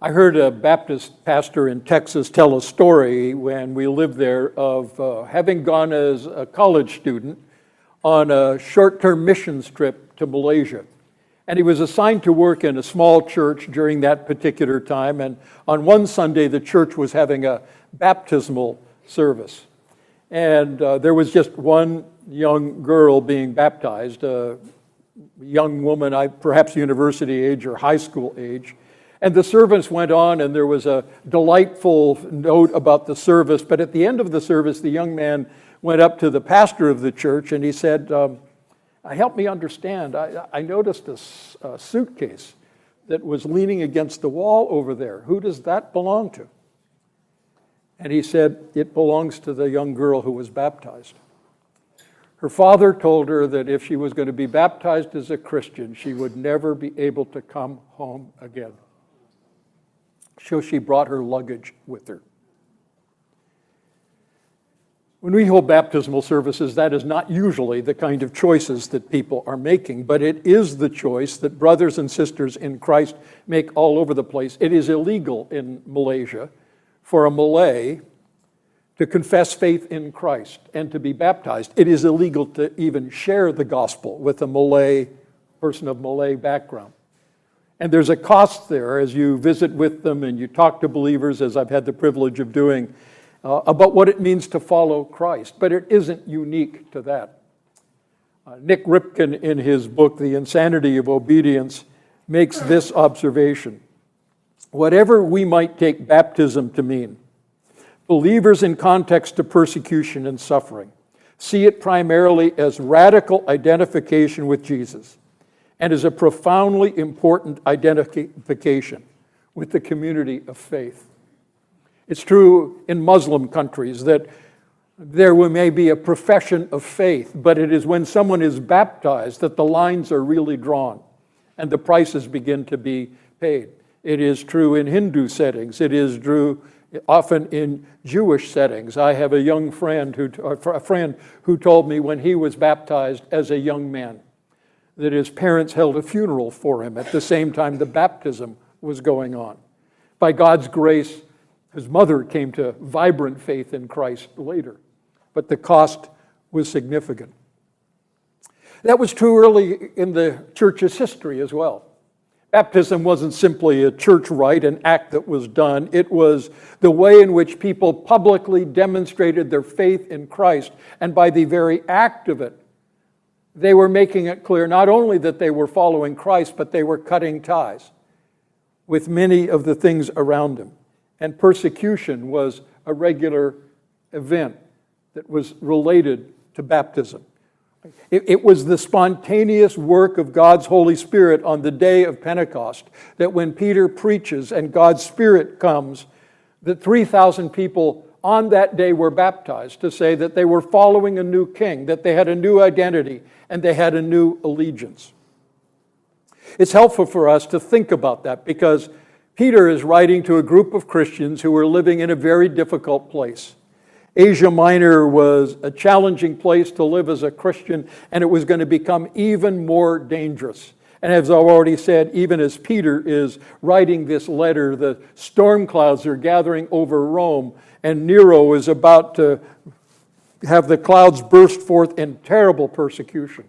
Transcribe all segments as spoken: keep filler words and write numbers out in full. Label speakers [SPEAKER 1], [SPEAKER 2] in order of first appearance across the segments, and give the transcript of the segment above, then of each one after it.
[SPEAKER 1] I heard a Baptist pastor in Texas tell a story when we lived there of uh, having gone as a college student on a short-term missions trip to Malaysia. And he was assigned to work in a small church during that particular time. And on one Sunday, the church was having a baptismal service. And uh, there was just one young girl being baptized, a young woman, I, perhaps university age or high school age. And the service went on, and there was a delightful note about the service. But at the end of the service, the young man went up to the pastor of the church, and he said, um, help me understand. I, I noticed a, a suitcase that was leaning against the wall over there. Who does that belong to? And he said, it belongs to the young girl who was baptized. Her father told her that if she was going to be baptized as a Christian, she would never be able to come home again. So she brought her luggage with her. When we hold baptismal services, that is not usually the kind of choices that people are making, but it is the choice that brothers and sisters in Christ make all over the place. It is illegal in Malaysia for a Malay to confess faith in Christ and to be baptized. It is illegal to even share the gospel with a Malay person of Malay background. And there's a cost there as you visit with them and you talk to believers, as I've had the privilege of doing, uh, about what it means to follow Christ. But it isn't unique to that. Uh, Nick Ripken, in his book, The Insanity of Obedience, makes this observation. Whatever we might take baptism to mean, believers in context of persecution and suffering see it primarily as radical identification with Jesus, and is a profoundly important identification with the community of faith. It's true in Muslim countries that there may be a profession of faith, but it is when someone is baptized that the lines are really drawn and the prices begin to be paid. It is true in Hindu settings. It is true often in Jewish settings. I have a young friend who, a friend who told me when he was baptized as a young man, that his parents held a funeral for him at the same time the baptism was going on. By God's grace, his mother came to vibrant faith in Christ later, but the cost was significant. That was true early in the church's history as well. Baptism wasn't simply a church rite, an act that was done. It was the way in which people publicly demonstrated their faith in Christ, and by the very act of it, they were making it clear not only that they were following Christ, but they were cutting ties with many of the things around them. And persecution was a regular event that was related to baptism. It, it was the spontaneous work of God's Holy Spirit on the day of Pentecost that when Peter preaches and God's Spirit comes, that three thousand people on that day were baptized to say that they were following a new king, that they had a new identity, and they had a new allegiance. It's helpful for us to think about that because Peter is writing to a group of Christians who were living in a very difficult place. Asia Minor was a challenging place to live as a Christian, and it was going to become even more dangerous. And as I've already said, even as Peter is writing this letter, the storm clouds are gathering over Rome, and Nero is about to have the clouds burst forth in terrible persecution.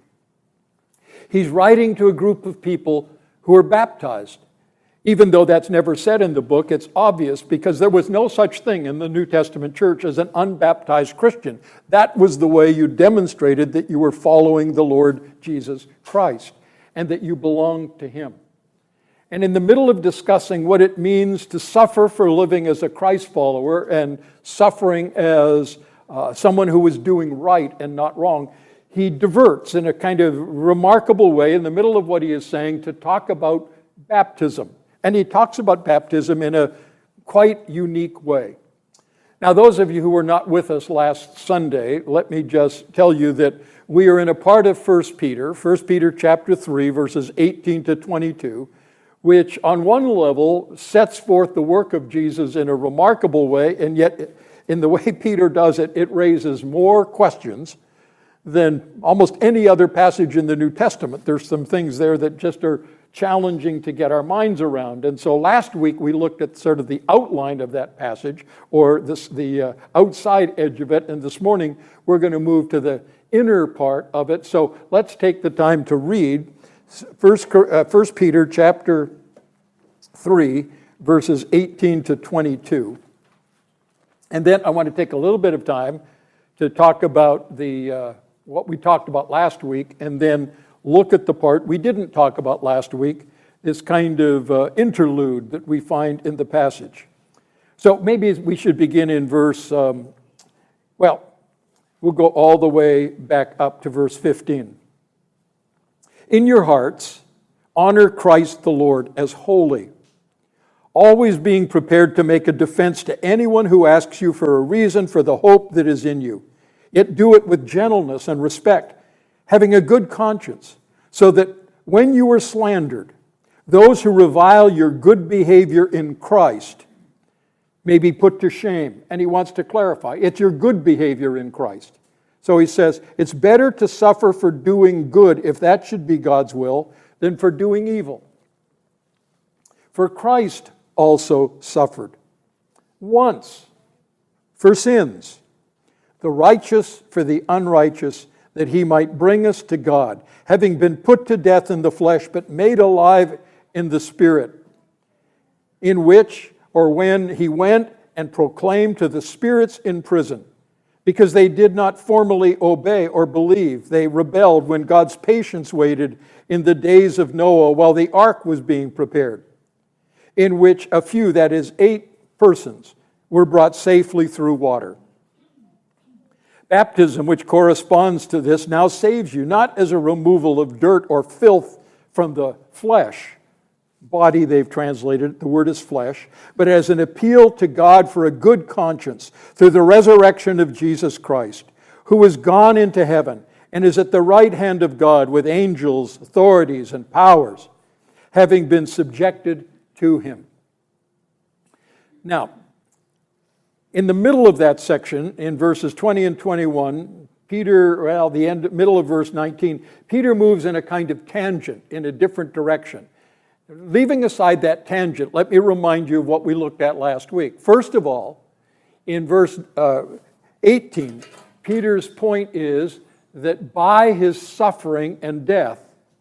[SPEAKER 1] He's writing to a group of people who are baptized. Even though that's never said in the book, it's obvious because there was no such thing in the New Testament church as an unbaptized Christian. That was the way you demonstrated that you were following the Lord Jesus Christ and that you belonged to Him. And in the middle of discussing what it means to suffer for living as a Christ follower and suffering as uh, someone who is doing right and not wrong, he diverts in a kind of remarkable way in the middle of what he is saying to talk about baptism. And he talks about baptism in a quite unique way. Now, those of you who were not with us last Sunday, let me just tell you that we are in a part of First Peter, First Peter chapter three, verses eighteen to twenty-two, which on one level sets forth the work of Jesus in a remarkable way, and yet in the way Peter does it, it raises more questions than almost any other passage in the New Testament. There's some things there that just are challenging to get our minds around. And so last week we looked at sort of the outline of that passage, or this, the uh, outside edge of it, and this morning we're going to move to the inner part of it. So let's take the time to read First, uh, First Peter chapter three, verses eighteen to twenty-two. And then I want to take a little bit of time to talk about the uh, what we talked about last week, and then look at the part we didn't talk about last week, this kind of uh, interlude that we find in the passage. So maybe we should begin in verse, um, well, we'll go all the way back up to verse fifteen. In your hearts, honor Christ the Lord as holy, always being prepared to make a defense to anyone who asks you for a reason for the hope that is in you. Yet do it with gentleness and respect, having a good conscience, so that when you are slandered, those who revile your good behavior in Christ may be put to shame. And he wants to clarify, it's your good behavior in Christ. So he says, it's better to suffer for doing good, if that should be God's will, than for doing evil. For Christ also suffered once for sins, the righteous for the unrighteous, that he might bring us to God, having been put to death in the flesh, but made alive in the Spirit, in which, or when he went and proclaimed to the spirits in prison, because they did not formerly obey or believe. They rebelled when God's patience waited in the days of Noah while the ark was being prepared, in which a few, that is eight persons, were brought safely through water. Baptism, which corresponds to this, now saves you, not as a removal of dirt or filth from the flesh, body they've translated, the word is flesh, but as an appeal to God for a good conscience through the resurrection of Jesus Christ, who is gone into heaven and is at the right hand of God with angels, authorities, and powers, having been subjected to him. Now, in the middle of that section, in verses twenty and twenty-one, Peter, well, the end, middle of verse nineteen, Peter moves in a kind of tangent in a different direction. Leaving aside that tangent, let me remind you of what we looked at last week. First of all, in verse uh, eighteen, Peter's point is that by his suffering and death,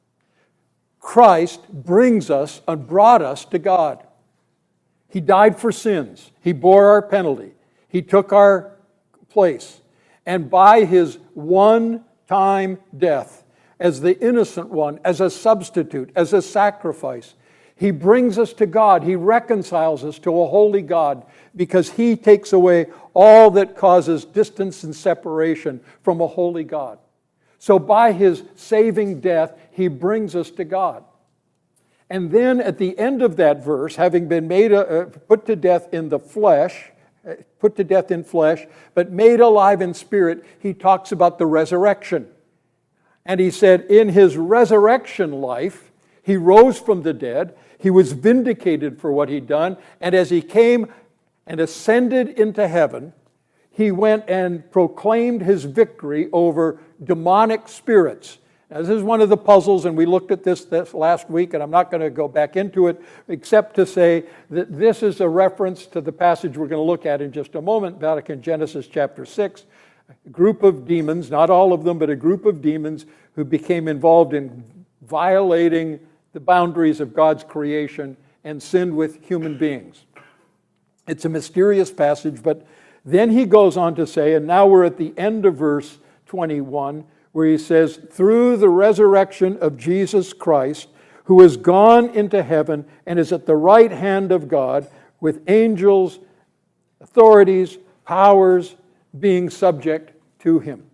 [SPEAKER 1] Christ brings us and brought us to God. He died for sins. He bore our penalty. He took our place. And by his one-time death, as the innocent one, as a substitute, as a sacrifice, he brings us to God. He reconciles us to a holy God because he takes away all that causes distance and separation from a holy God. So by his saving death, he brings us to God. And then at the end of that verse, having been made uh, put to death in the flesh, uh, put to death in flesh, but made alive in spirit, he talks about the resurrection. And he said, in his resurrection life, he rose from the dead, he was vindicated for what he'd done, and as he came and ascended into heaven, he went and proclaimed his victory over demonic spirits. Now, this is one of the puzzles, and we looked at this, this last week, and I'm not going to go back into it, except to say that this is a reference to the passage we're going to look at in just a moment, back in Genesis chapter six. A group of demons, not all of them, but a group of demons who became involved in violating the boundaries of God's creation and sinned with human beings. It's a mysterious passage, but then he goes on to say, and now we're at the end of verse twenty-one, where he says, through the resurrection of Jesus Christ, who has gone into heaven and is at the right hand of God, with angels, authorities, powers, being subject to him.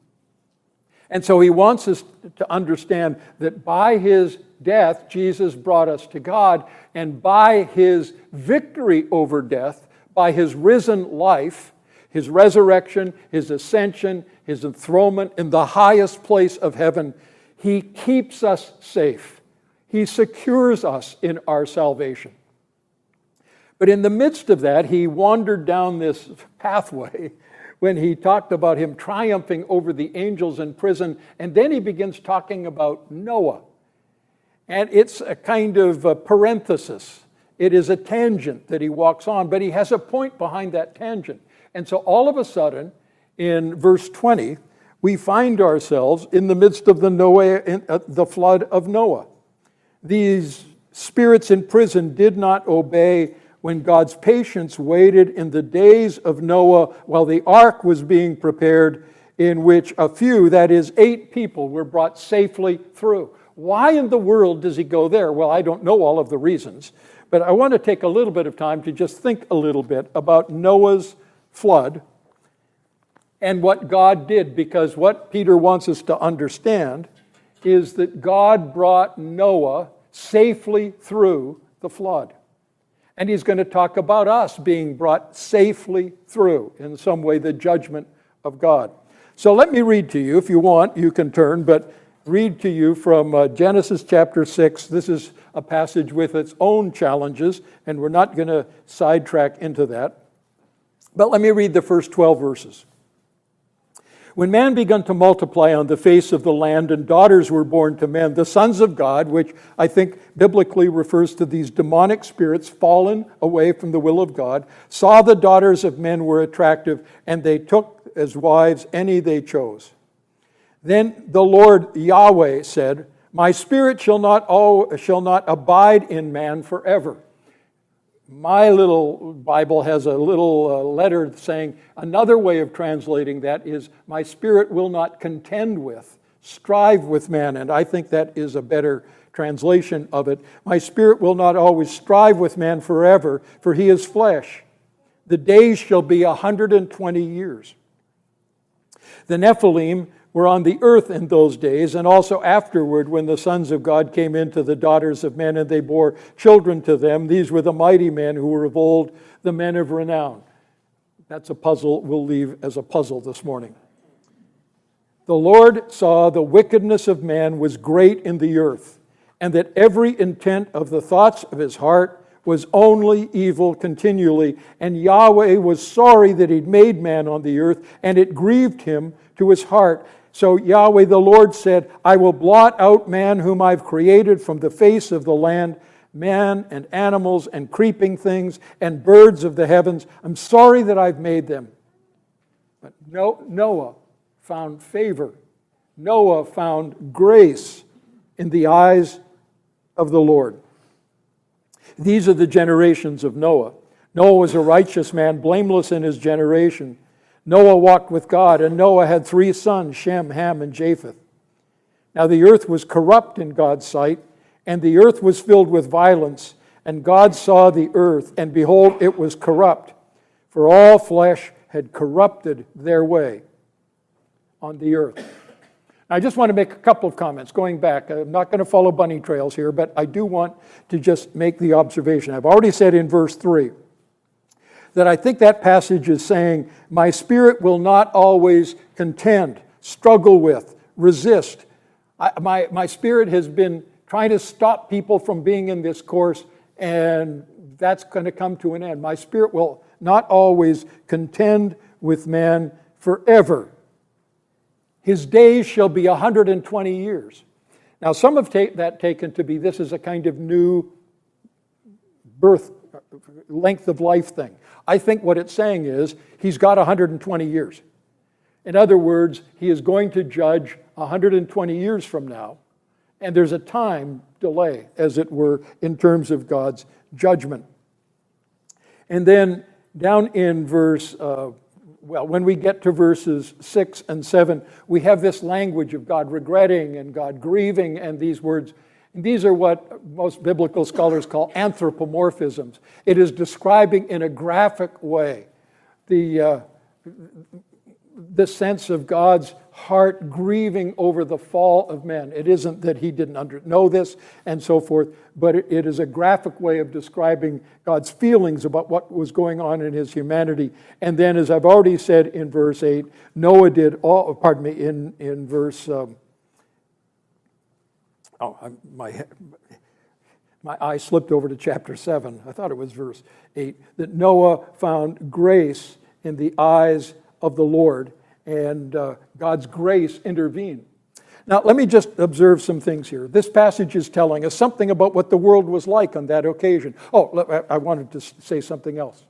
[SPEAKER 1] And so he wants us to understand that by his death, Jesus brought us to God, and by his victory over death, by his risen life, his resurrection, his ascension, his enthronement in the highest place of heaven, he keeps us safe. He secures us in our salvation. But in the midst of that, he wandered down this pathway when he talked about him triumphing over the angels in prison, and then he begins talking about Noah. And it's a kind of a parenthesis. It is a tangent that he walks on, but he has a point behind that tangent. And so all of a sudden, in verse twenty, we find ourselves in the midst of the, Noah, the flood of Noah. These spirits in prison did not obey when God's patience waited in the days of Noah while the ark was being prepared, in which a few, that is, eight people, were brought safely through. Why in the world does he go there? Well, I don't know all of the reasons, but I want to take a little bit of time to just think a little bit about Noah's flood and what God did, because what Peter wants us to understand is that God brought Noah safely through the flood. And he's going to talk about us being brought safely through, in some way, the judgment of God. So let me read to you. If you want, you can turn, but read to you from uh, Genesis chapter six. This is a passage with its own challenges, and we're not going to sidetrack into that. But let me read the first twelve verses. When man began to multiply on the face of the land and daughters were born to men, the sons of God, which I think biblically refers to these demonic spirits fallen away from the will of God, saw the daughters of men were attractive, and they took as wives any they chose. Then the Lord Yahweh said, "My spirit shall not, all, shall not abide in man forever." My little Bible has a little uh, letter saying, another way of translating that is, "My spirit will not contend with, strive with man." And I think that is a better translation of it. "My spirit will not always strive with man forever, for he is flesh. The days shall be a hundred and twenty years." The Nephilim were on the earth in those days, and also afterward when the sons of God came into the daughters of men, and they bore children to them. These were the mighty men who were of old, the men of renown. That's a puzzle we'll leave as a puzzle this morning. The Lord saw the wickedness of man was great in the earth, and that every intent of the thoughts of his heart was only evil continually. And Yahweh was sorry that he'd made man on the earth, and it grieved him to his heart. So Yahweh the Lord said, "I will blot out man whom I've created from the face of the land, man and animals and creeping things and birds of the heavens. I'm sorry that I've made them." But Noah found favor. Noah found grace in the eyes of the Lord. These are the generations of Noah. Noah was a righteous man, blameless in his generation. Noah walked with God, and Noah had three sons, Shem, Ham, and Japheth. Now the earth was corrupt in God's sight, and the earth was filled with violence. And God saw the earth, and behold, it was corrupt, for all flesh had corrupted their way on the earth. Now, I just want to make a couple of comments. Going back, I'm not going to follow bunny trails here, but I do want to just make the observation. I've already said in verse three, that I think that passage is saying, my spirit will not always contend, struggle with, resist. I, my, my spirit has been trying to stop people from being in this course, and that's going to come to an end. My spirit will not always contend with man forever. His days shall be one hundred twenty years. Now, some have ta- that taken to be this is a kind of new birth, length of life thing. I think what it's saying is he's got one hundred twenty years. In other words, he is going to judge one hundred twenty years from now, and there's a time delay, as it were, in terms of God's judgment. And then down in verse, uh, well, when we get to verses six and seven, we have this language of God regretting and God grieving, and these words. And these are what most biblical scholars call anthropomorphisms. It is describing in a graphic way the, uh, the sense of God's heart grieving over the fall of men. It isn't that he didn't under, know this and so forth, but it, it is a graphic way of describing God's feelings about what was going on in his humanity. And then, as I've already said in verse eight, Noah did all, pardon me, in, in verse... Um, Oh, I'm, my my eye slipped over to chapter seven. I thought it was verse eight. That Noah found grace in the eyes of the Lord, and uh, God's grace intervened. Now, let me just observe some things here. This passage is telling us something about what the world was like on that occasion. Oh, I wanted to say something else.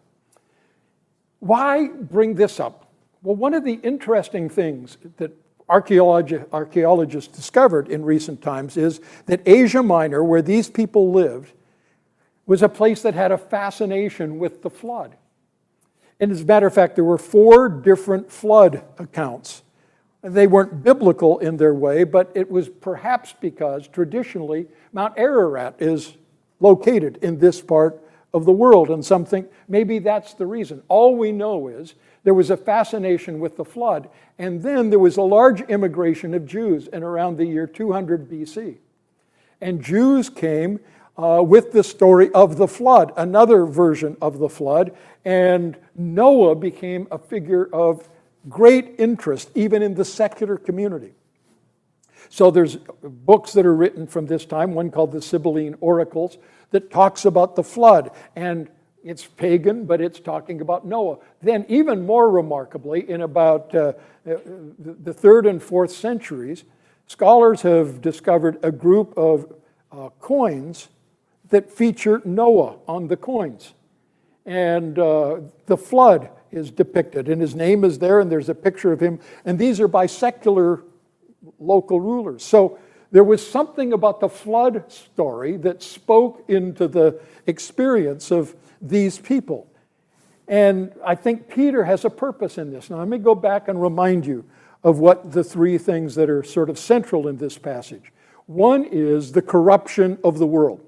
[SPEAKER 1] Why bring this up? Well, one of the interesting things that archaeologi- archaeologists discovered in recent times is that Asia Minor, where these people lived, was a place that had a fascination with the flood. And as a matter of fact, there were four different flood accounts. They weren't biblical in their way, but it was perhaps because traditionally Mount Ararat is located in this part of the world, and some think maybe that's the reason. All we know is there was a fascination with the flood, and then there was a large immigration of Jews in around the year two hundred B C. And Jews came uh, with the story of the flood, another version of the flood, and Noah became a figure of great interest, even in the secular community. So there's books that are written from this time, one called the Sibylline Oracles, that talks about the flood. And it's pagan, but it's talking about Noah. Then even more remarkably, in about uh, the third and fourth centuries, scholars have discovered a group of uh, coins that feature Noah on the coins. And uh, the flood is depicted, and his name is there, and there's a picture of him. And these are by secular local rulers. So there was something about the flood story that spoke into the experience of these people. And I think Peter has a purpose in this. Now, let me go back and remind you of what the three things that are sort of central in this passage. One is the corruption of the world.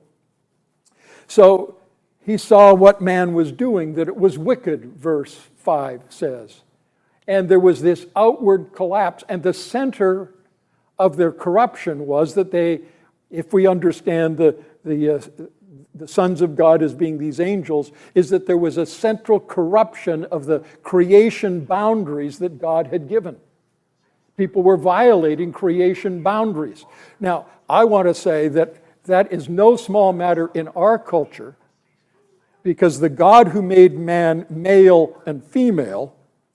[SPEAKER 1] So he saw what man was doing, that it was wicked, verse five says. And there was this outward collapse, and the center of their corruption was that they, if we understand the, the, uh, the sons of God as being these angels, is that there was a central corruption of the creation boundaries that God had given. People were violating creation boundaries. Now, I want to say that that is no small matter in our culture, because the God who made man male and female,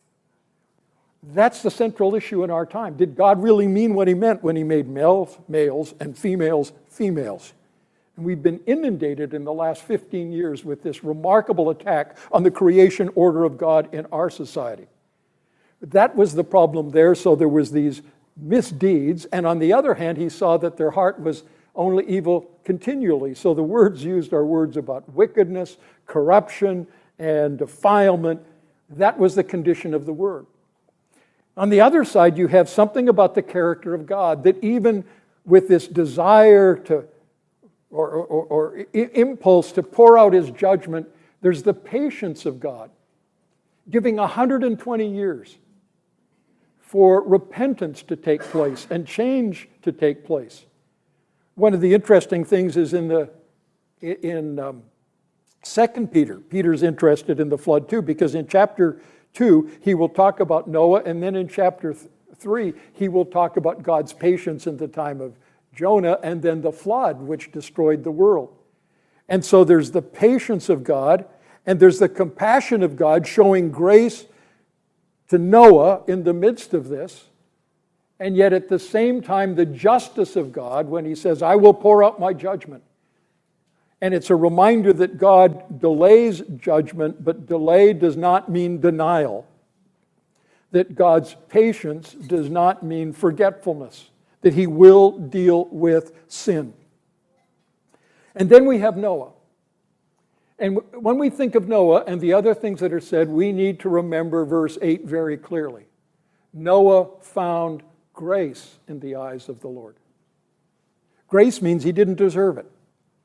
[SPEAKER 1] that's the central issue in our time. Did God really mean what he meant when he made males, males, and females, females? And we've been inundated in the last fifteen years with this remarkable attack on the creation order of God in our society. That was the problem there, so there was these misdeeds, and on the other hand, he saw that their heart was only evil continually. So the words used are words about wickedness, corruption, and defilement. That was the condition of the word. On the other side, you have something about the character of God, that even with this desire to, or, or, or impulse to pour out his judgment, there's the patience of God, giving one hundred twenty years for repentance to take place and change to take place. One of the interesting things is in the in um, Second Peter. Peter's interested in the flood too, because in chapter two he will talk about Noah, and then in chapter th- three he will talk about God's patience in the time of Jonah, and then the flood which destroyed the world. And so there's the patience of God, and there's the compassion of God showing grace to Noah in the midst of this. And yet at the same time, the justice of God when he says, I will pour out my judgment. And it's a reminder that God delays judgment, but delay does not mean denial. That God's patience does not mean forgetfulness. That he will deal with sin. And then we have Noah. And when we think of Noah and the other things that are said, we need to remember verse eight very clearly. Noah found grace in the eyes of the Lord. Grace means he didn't deserve it.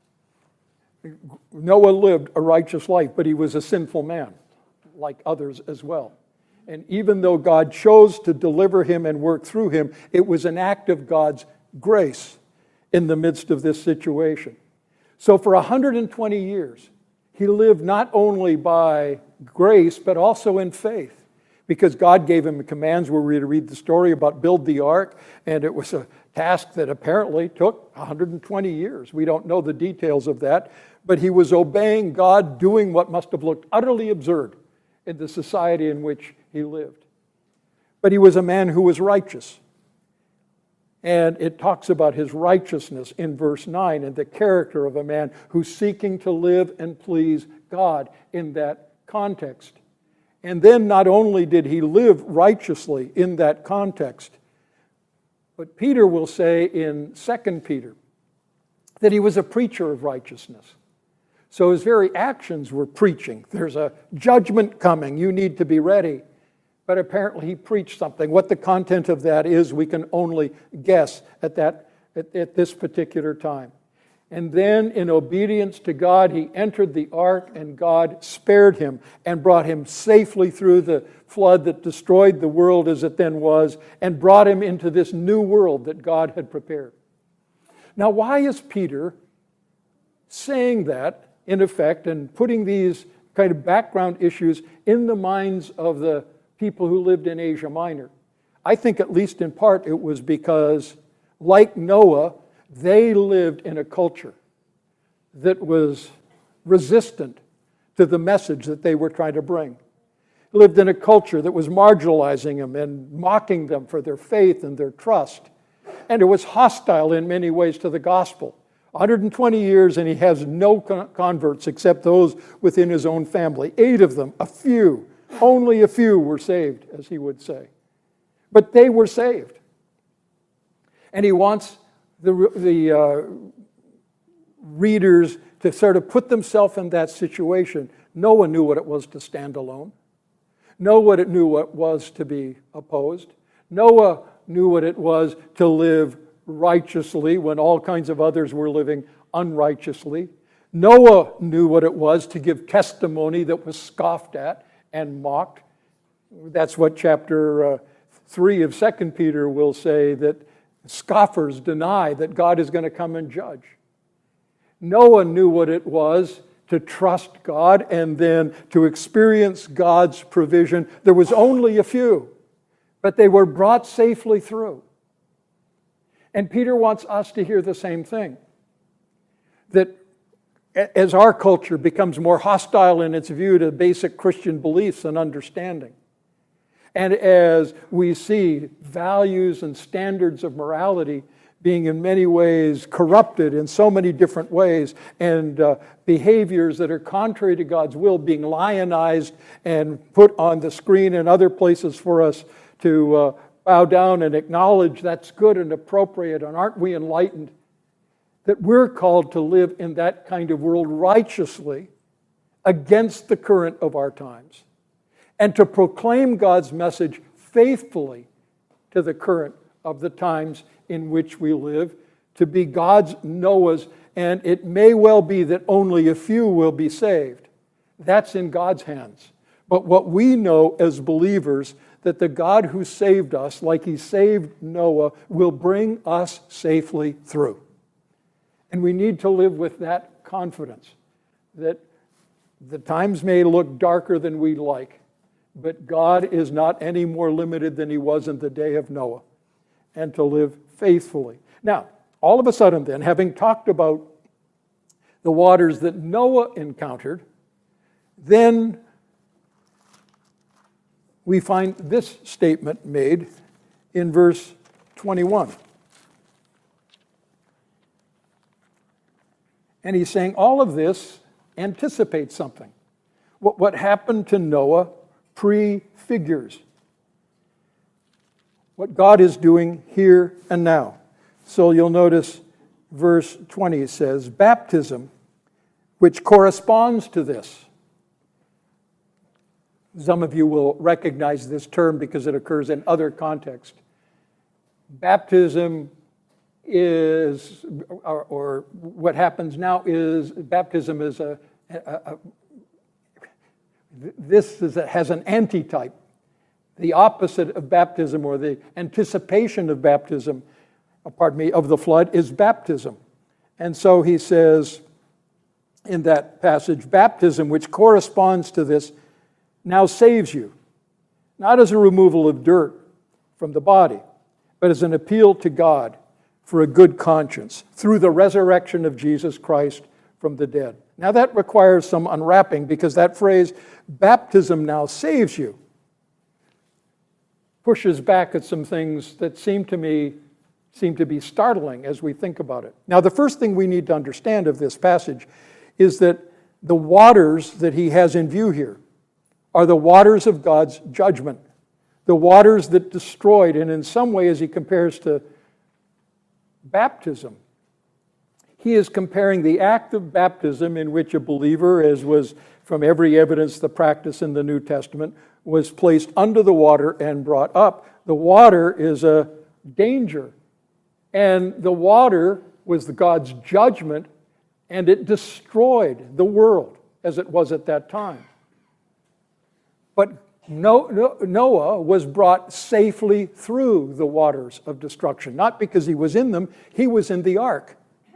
[SPEAKER 1] Noah lived a righteous life, but he was a sinful man, like others as well. And even though God chose to deliver him and work through him, it was an act of God's grace in the midst of this situation. So for one hundred twenty years, he lived not only by grace, but also in faith. Because God gave him commands. We're going to read the story about build the ark, and it was a task that apparently took one hundred twenty years. We don't know the details of that, but he was obeying God, doing what must have looked utterly absurd in the society in which he lived. But he was a man who was righteous. And it talks about his righteousness in verse nine and the character of a man who's seeking to live and please God in that context. And then not only did he live righteously in that context, but Peter will say in Second Peter that he was a preacher of righteousness. So his very actions were preaching. There's a judgment coming. You need to be ready. But apparently he preached something. What the content of that is, we can only guess at that at, at this particular time. And then in obedience to God, he entered the ark, and God spared him and brought him safely through the flood that destroyed the world as it then was, and brought him into this new world that God had prepared. Now, why is Peter saying that, in effect, and putting these kind of background issues in the minds of the people who lived in Asia Minor? I think at least in part it was because, like Noah, they lived in a culture that was resistant to the message that they were trying to bring. Lived in a culture that was marginalizing them and mocking them for their faith and their trust. And it was hostile in many ways to the gospel. one hundred twenty years, and he has no converts except those within his own family. Eight of them, a few. Only a few were saved, as he would say. But they were saved. And he wants the, the uh, readers to sort of put themselves in that situation. Noah knew what it was to stand alone. Know what it knew what it was to be opposed. Noah knew what it was to live righteously when all kinds of others were living unrighteously. Noah knew what it was to give testimony that was scoffed at and mocked. That's what chapter uh, three of Second Peter will say, that scoffers deny that God is going to come and judge. Noah knew what it was to trust God and then to experience God's provision. There was only a few, but they were brought safely through. And Peter wants us to hear the same thing, that as our culture becomes more hostile in its view to basic Christian beliefs and understanding, and as we see values and standards of morality being in many ways corrupted in so many different ways, and uh, behaviors that are contrary to God's will being lionized and put on the screen and other places for us to uh, bow down and acknowledge that's good and appropriate, and aren't we enlightened? That we're called to live in that kind of world righteously against the current of our times, and to proclaim God's message faithfully to the current of the times in which we live, to be God's Noahs, and it may well be that only a few will be saved. That's in God's hands. But what we know as believers, that the God who saved us, like he saved Noah, will bring us safely through. And we need to live with that confidence, that the times may look darker than we'd like, but God is not any more limited than he was in the day of Noah, and to live faithfully. Now, all of a sudden then, having talked about the waters that Noah encountered, then we find this statement made in verse twenty-one. And he's saying all of this anticipates something. What, what happened to Noah prefigures what God is doing here and now. So you'll notice verse twenty says, baptism, which corresponds to this. Some of you will recognize this term because it occurs in other contexts. Baptism is, or, or what happens now is, baptism is a, a, a this is a, has an antitype. The opposite of baptism, or the anticipation of baptism, pardon me, of the flood, is baptism. And so he says in that passage, baptism, which corresponds to this, now saves you, not as a removal of dirt from the body, but as an appeal to God for a good conscience through the resurrection of Jesus Christ from the dead. Now that requires some unwrapping, because that phrase, baptism now saves you, pushes back at some things that seem to me seem to be startling as we think about it. Now, the first thing we need to understand of this passage is that the waters that he has in view here are the waters of God's judgment, the waters that destroyed, and in some way, as he compares to baptism, he is comparing the act of baptism in which a believer, as was from every evidence the practice in the New Testament, was placed under the water and brought up. The water is a danger, and the water was God's judgment, and it destroyed the world as it was at that time. But Noah was brought safely through the waters of destruction, not because he was in them, he was in the ark.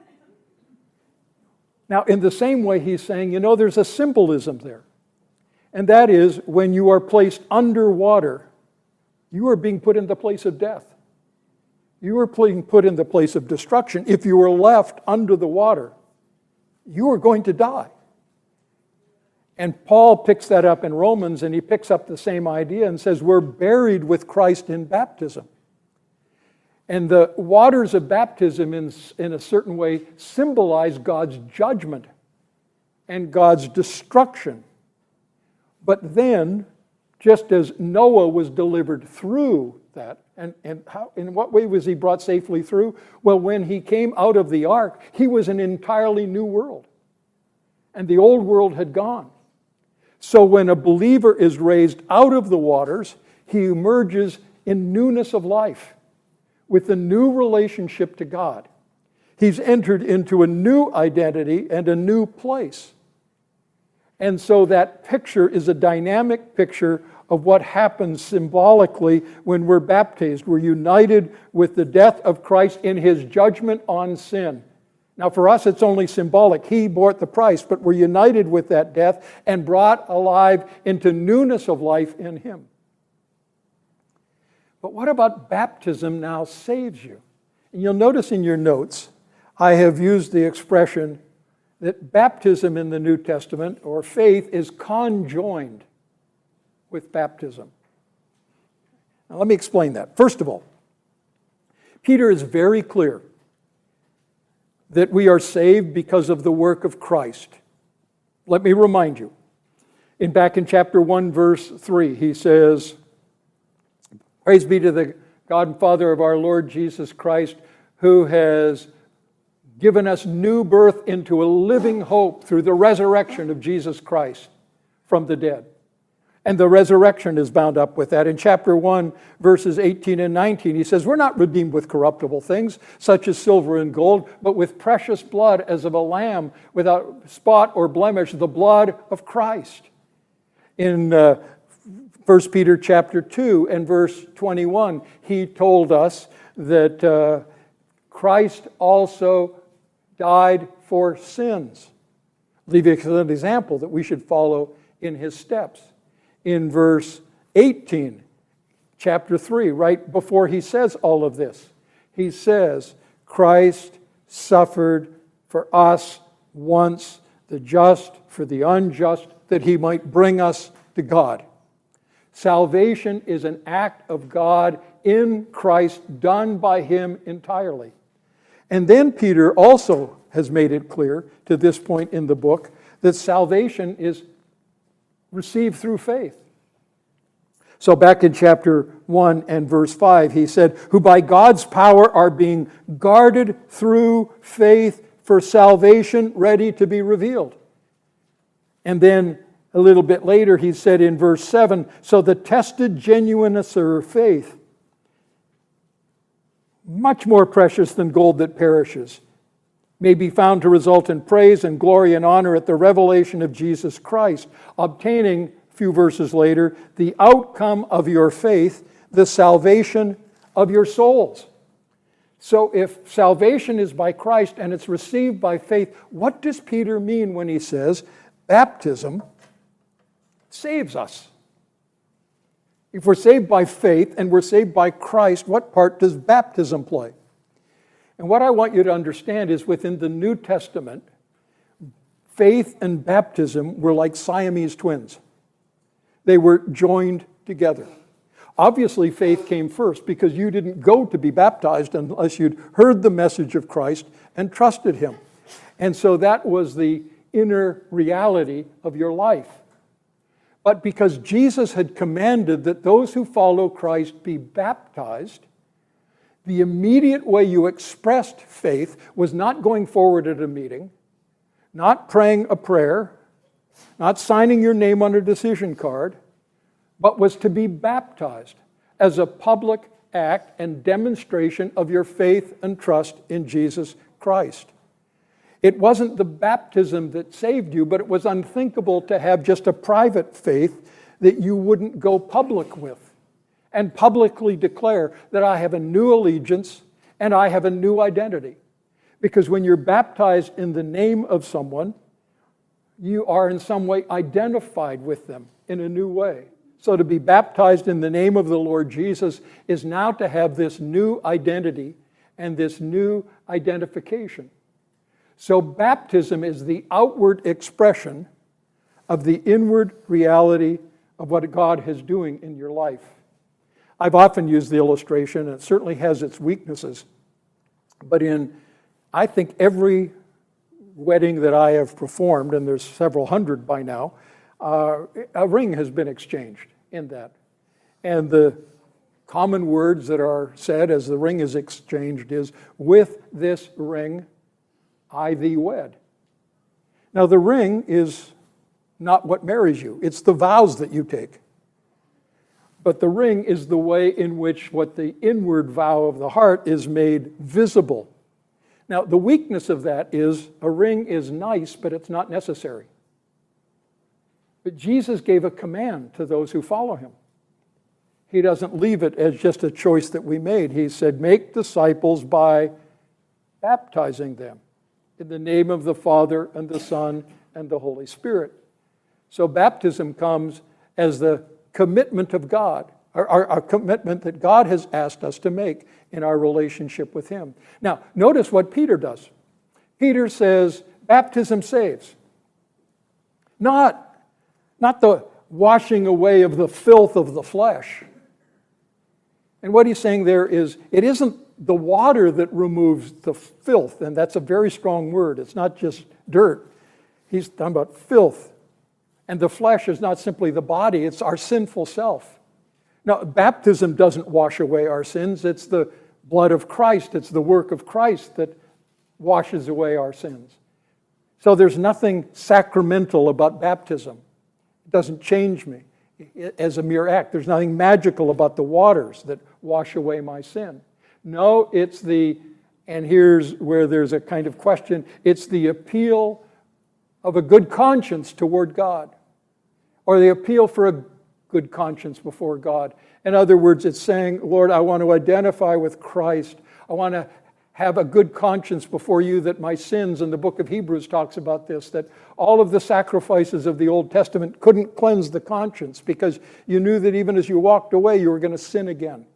[SPEAKER 1] Now, in the same way, he's saying, you know, there's a symbolism there. And that is, when you are placed underwater, you are being put in the place of death. You are being put in the place of destruction. If you are left under the water, you are going to die. And Paul picks that up in Romans, and he picks up the same idea and says, we're buried with Christ in baptism. And the waters of baptism, in, in a certain way, symbolize God's judgment and God's destruction. But then, just as Noah was delivered through that, and, and how, in what way was he brought safely through? Well, when he came out of the ark, he was in an entirely new world. And the old world had gone. So when a believer is raised out of the waters, he emerges in newness of life, with a new relationship to God. He's entered into a new identity and a new place. And so that picture is a dynamic picture of what happens symbolically when we're baptized. We're united with the death of Christ in his judgment on sin. Now, for us, it's only symbolic. He bore the price, but we're united with that death and brought alive into newness of life in him. But what about baptism now saves you? And you'll notice in your notes, I have used the expression that baptism in the New Testament, or faith, is conjoined with baptism. Now let me explain that. First of all, Peter is very clear that we are saved because of the work of Christ. Let me remind you. In back in chapter one, verse three, he says, praise be to the God and Father of our Lord Jesus Christ, who has given us new birth into a living hope through the resurrection of Jesus Christ from the dead. And the resurrection is bound up with that. In chapter one, verses eighteen and nineteen, he says, we're not redeemed with corruptible things, such as silver and gold, but with precious blood as of a lamb, without spot or blemish, the blood of Christ. In uh, First Peter chapter two and verse twenty-one, he told us that uh, Christ also died for sins, leaving us an example that we should follow in his steps. In verse eighteen, chapter three, right before he says all of this, he says, Christ suffered for us once, the just for the unjust, that he might bring us to God. Salvation is an act of God in Christ, done by him entirely. And then Peter also has made it clear to this point in the book that salvation is received through faith. So back in chapter one and verse five, he said, who by God's power are being guarded through faith for salvation ready to be revealed. And then a little bit later, he said in verse seven, so the tested genuineness of her faith, much more precious than gold that perishes, may be found to result in praise and glory and honor at the revelation of Jesus Christ, obtaining, a few verses later, the outcome of your faith, the salvation of your souls. So if salvation is by Christ and it's received by faith, what does Peter mean when he says baptism saves us? If we're saved by faith and we're saved by Christ, what part does baptism play? And what I want you to understand is within the New Testament, faith and baptism were like Siamese twins. They were joined together. Obviously, faith came first because you didn't go to be baptized unless you'd heard the message of Christ and trusted him. And so that was the inner reality of your life. But because Jesus had commanded that those who follow Christ be baptized, the immediate way you expressed faith was not going forward at a meeting, not praying a prayer, not signing your name on a decision card, but was to be baptized as a public act and demonstration of your faith and trust in Jesus Christ. It wasn't the baptism that saved you, but it was unthinkable to have just a private faith that you wouldn't go public with and publicly declare that I have a new allegiance and I have a new identity. Because when you're baptized in the name of someone, you are in some way identified with them in a new way. So to be baptized in the name of the Lord Jesus is now to have this new identity and this new identification. So baptism is the outward expression of the inward reality of what God is doing in your life. I've often used the illustration, and it certainly has its weaknesses, but in, I think, every wedding that I have performed, and there's several hundred by now, uh, a ring has been exchanged in that. And the common words that are said as the ring is exchanged is, "With this ring, I thee wed." Now, the ring is not what marries you. It's the vows that you take. But the ring is the way in which what the inward vow of the heart is made visible. Now, the weakness of that is a ring is nice, but it's not necessary. But Jesus gave a command to those who follow him. He doesn't leave it as just a choice that we made. He said, make disciples by baptizing them in the name of the Father and the Son and the Holy Spirit. So baptism comes as the commitment of God, our, our, our commitment that God has asked us to make in our relationship with him. Now, notice what Peter does. Peter says, baptism saves. Not Not the washing away of the filth of the flesh. And what he's saying there is, it isn't the water that removes the filth, and that's a very strong word. It's not just dirt. He's talking about filth. And the flesh is not simply the body, it's our sinful self. Now, baptism doesn't wash away our sins. It's the blood of Christ. It's the work of Christ that washes away our sins. So there's nothing sacramental about baptism. It doesn't change me as a mere act. There's nothing magical about the waters that wash away my sin. No, it's the, and here's where there's a kind of question, it's the appeal of a good conscience toward God, or the appeal for a good conscience before God. In other words, it's saying, Lord, I want to identify with Christ. I want to have a good conscience before you that my sins, and the book of Hebrews talks about this, that all of the sacrifices of the Old Testament couldn't cleanse the conscience because you knew that even as you walked away, you were going to sin again.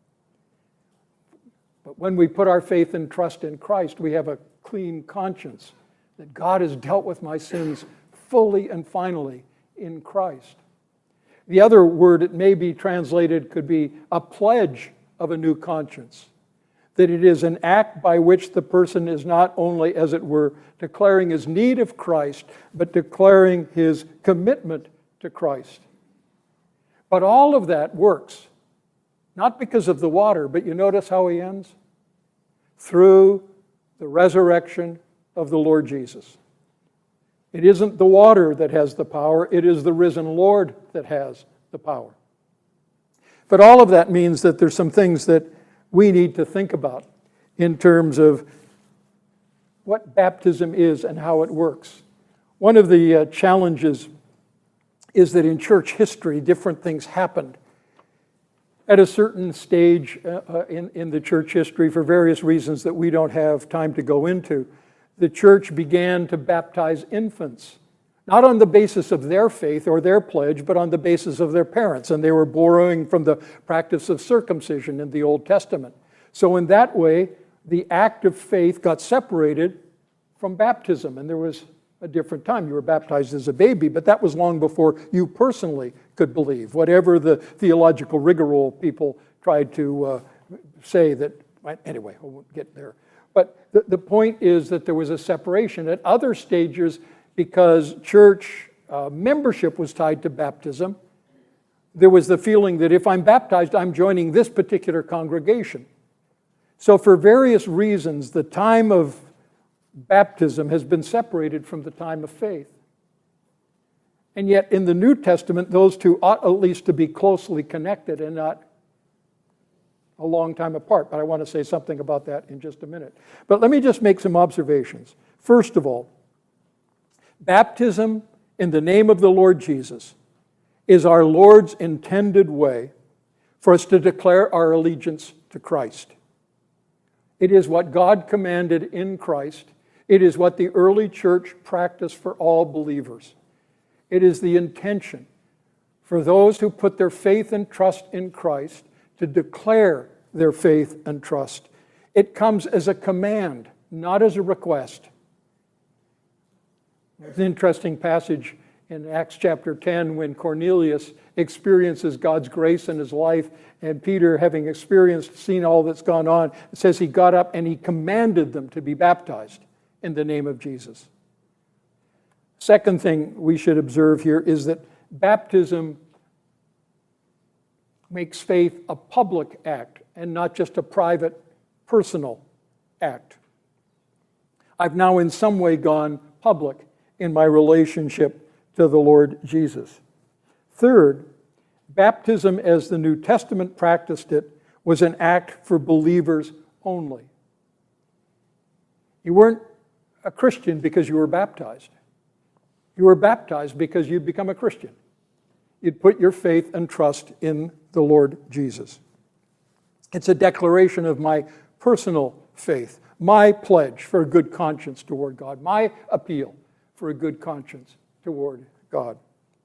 [SPEAKER 1] But when we put our faith and trust in Christ, we have a clean conscience that God has dealt with my sins fully and finally in Christ. The other word it may be translated could be a pledge of a new conscience. That it is an act by which the person is not only, as it were, declaring his need of Christ, but declaring his commitment to Christ. But all of that works, not because of the water, but you notice how he ends? Through the resurrection of the Lord Jesus. It isn't the water that has the power, it is the risen Lord that has the power. But all of that means that there's some things that we need to think about in terms of what baptism is and how it works. One of the uh, challenges is that in church history, different things happened. At a certain stage uh, uh, in, in the church history, for various reasons that we don't have time to go into, the church began to baptize infants, not on the basis of their faith or their pledge, but on the basis of their parents. And they were borrowing from the practice of circumcision in the Old Testament. So in that way, the act of faith got separated from baptism. And there was a different time. You were baptized as a baby, but that was long before you personally could believe. Whatever the theological rigmarole people tried to uh, say that, anyway, I won't get there. But the, the point is that there was a separation. At other stages, because church uh, membership was tied to baptism, there was the feeling that if I'm baptized, I'm joining this particular congregation. So for various reasons, the time of baptism has been separated from the time of faith. And yet in the New Testament, those two ought at least to be closely connected and not a long time apart. But I want to say something about that in just a minute. But let me just make some observations. First of all, baptism in the name of the Lord Jesus is our Lord's intended way for us to declare our allegiance to Christ. It is what God commanded in Christ. It is what the early church practiced for all believers. It is the intention for those who put their faith and trust in Christ to declare their faith and trust. It comes as a command, not as a request. There's an interesting passage in Acts chapter ten when Cornelius experiences God's grace in his life, and Peter, having experienced, seen all that's gone on, it says he got up and he commanded them to be baptized in the name of Jesus. Second thing we should observe here is that baptism makes faith a public act and not just a private, personal act. I've now in some way gone public in my relationship to the Lord Jesus. Third, baptism as the New Testament practiced it was an act for believers only. You weren't a Christian because you were baptized. You were baptized because you'd become a Christian. You'd put your faith and trust in the Lord Jesus. It's a declaration of my personal faith, my pledge for a good conscience toward God, my appeal for a good conscience toward God.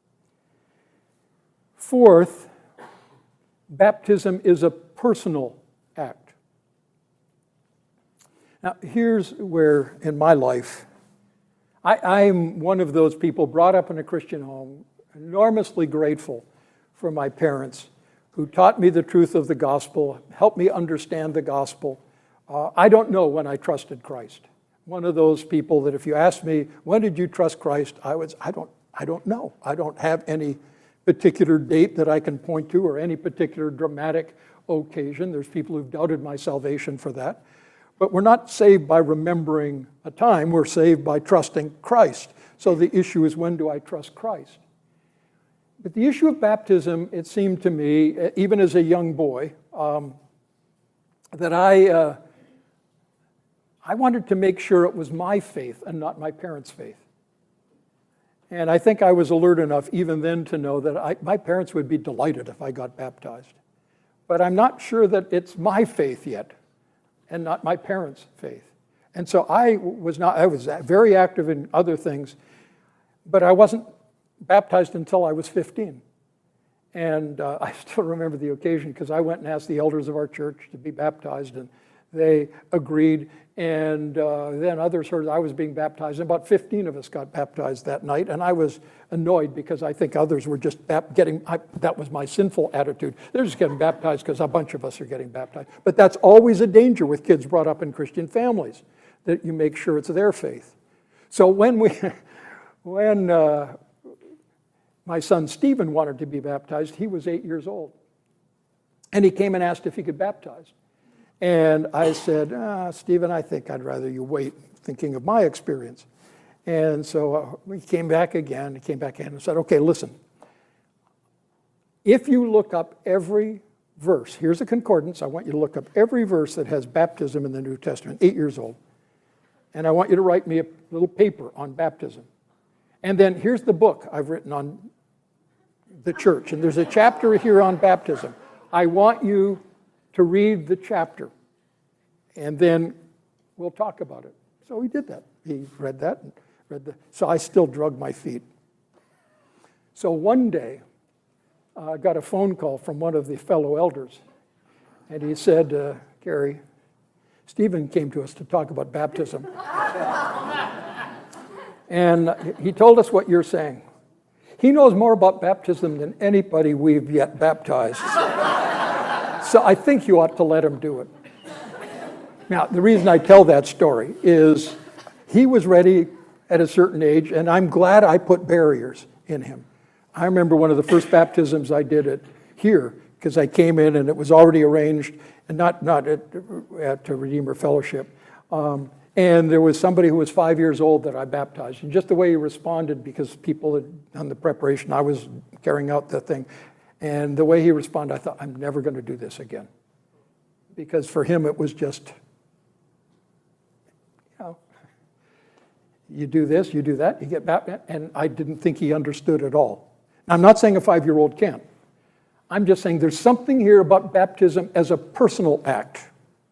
[SPEAKER 1] Fourth, baptism is a personal act. Now, here's where, in my life, I, I'm one of those people brought up in a Christian home, enormously grateful for my parents who taught me the truth of the gospel, helped me understand the gospel. Uh, I don't know when I trusted Christ. One of those people that if you ask me, when did you trust Christ? I was, I don't, I don't know. I don't have any particular date that I can point to or any particular dramatic occasion. There's people who've doubted my salvation for that. But we're not saved by remembering a time. We're saved by trusting Christ. So the issue is, when do I trust Christ? But the issue of baptism, it seemed to me, even as a young boy, um, that I, uh, I wanted to make sure it was my faith and not my parents' faith. And I think I was alert enough even then to know that I, my parents would be delighted if I got baptized. But I'm not sure that it's my faith yet and not my parents' faith. And so I was not, I was very active in other things, but I wasn't baptized until I was fifteen. And uh, I still remember the occasion because I went and asked the elders of our church to be baptized, and they agreed. And uh, then others heard I was being baptized. And about fifteen of us got baptized that night. And I was annoyed because I think others were just bap- getting, I, that was my sinful attitude. They're just getting baptized because a bunch of us are getting baptized. But that's always a danger with kids brought up in Christian families, that you make sure it's their faith. So when we, when uh, my son Stephen wanted to be baptized, he was eight years old. And he came and asked if he could baptize. And I said, ah, Stephen, I think I'd rather you wait, thinking of my experience. And so uh, we came back again, he came back in and said, okay, listen. If you look up every verse, here's a concordance, I want you to look up every verse that has baptism in the New Testament, eight years old. And I want you to write me a little paper on baptism. And then here's the book I've written on the church. And there's a chapter here on baptism. I want you to read the chapter, and then we'll talk about it. So he did that. He read that and read the. So I still drug my feet. So one day, uh, I got a phone call from one of the fellow elders, and he said, uh, Gary, Stephen came to us to talk about baptism. And he told us what you're saying. He knows more about baptism than anybody we've yet baptized. So I think you ought to let him do it. Now, the reason I tell that story is he was ready at a certain age, and I'm glad I put barriers in him. I remember one of the first baptisms I did it here, because I came in and it was already arranged, and not, not at, at Redeemer Fellowship. Um, and there was somebody who was five years old that I baptized. And just the way he responded, because people had done the preparation, I was carrying out the thing. And the way he responded, I thought, I'm never going to do this again. Because for him, it was just, you know, you do this, you do that, you get baptized. And I didn't think he understood at all. Now, I'm not saying a five-year-old can't. I'm just saying there's something here about baptism as a personal act.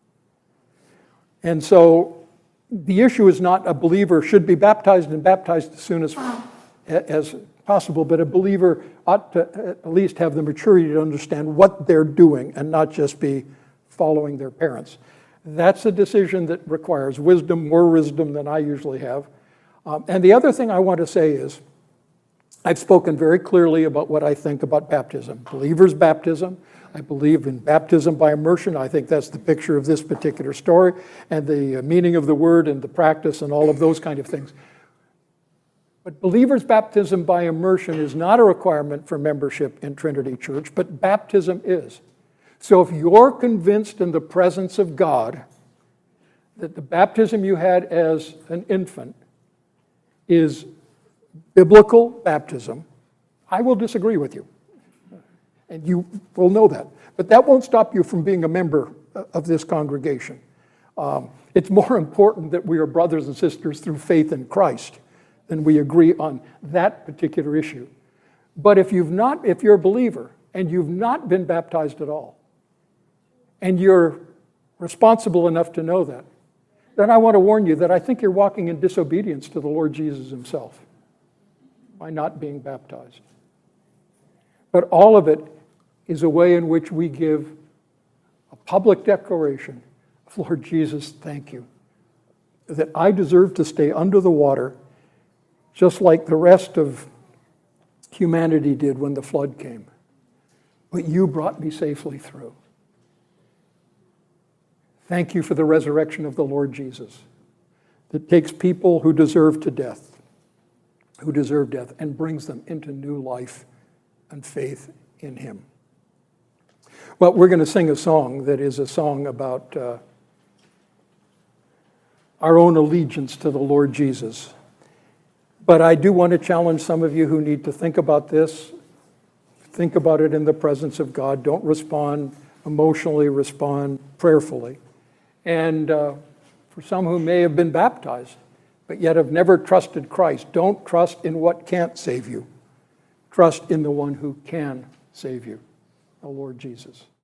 [SPEAKER 1] And so the issue is not a believer should be baptized and baptized as soon as, as possible, but a believer ought to at least have the maturity to understand what they're doing and not just be following their parents. That's a decision that requires wisdom, more wisdom than I usually have. Um, and the other thing I want to say is, I've spoken very clearly about what I think about baptism. Believer's baptism. I believe in baptism by immersion. I think that's the picture of this particular story, and the meaning of the word and the practice and all of those kind of things. But believer's baptism by immersion is not a requirement for membership in Trinity Church, but baptism is. So if you're convinced in the presence of God that the baptism you had as an infant is biblical baptism, I will disagree with you. And you will know that. But that won't stop you from being a member of this congregation. Um, it's more important that we are brothers and sisters through faith in Christ than we agree on that particular issue. But if you've not, if you're a believer and you've not been baptized at all, and you're responsible enough to know that, then I want to warn you that I think you're walking in disobedience to the Lord Jesus himself by not being baptized. But all of it is a way in which we give a public declaration of, Lord Jesus, thank you, that I deserve to stay under the water just like the rest of humanity did when the flood came. But you brought me safely through. Thank you for the resurrection of the Lord Jesus that takes people who deserve to death, who deserve death, and brings them into new life and faith in him. Well, we're going to sing a song that is a song about uh, our own allegiance to the Lord Jesus. But I do want to challenge some of you who need to think about this. Think about it in the presence of God. Don't respond emotionally, respond prayerfully. And uh, for some who may have been baptized, but yet have never trusted Christ, don't trust in what can't save you. Trust in the one who can save you, the Lord Jesus.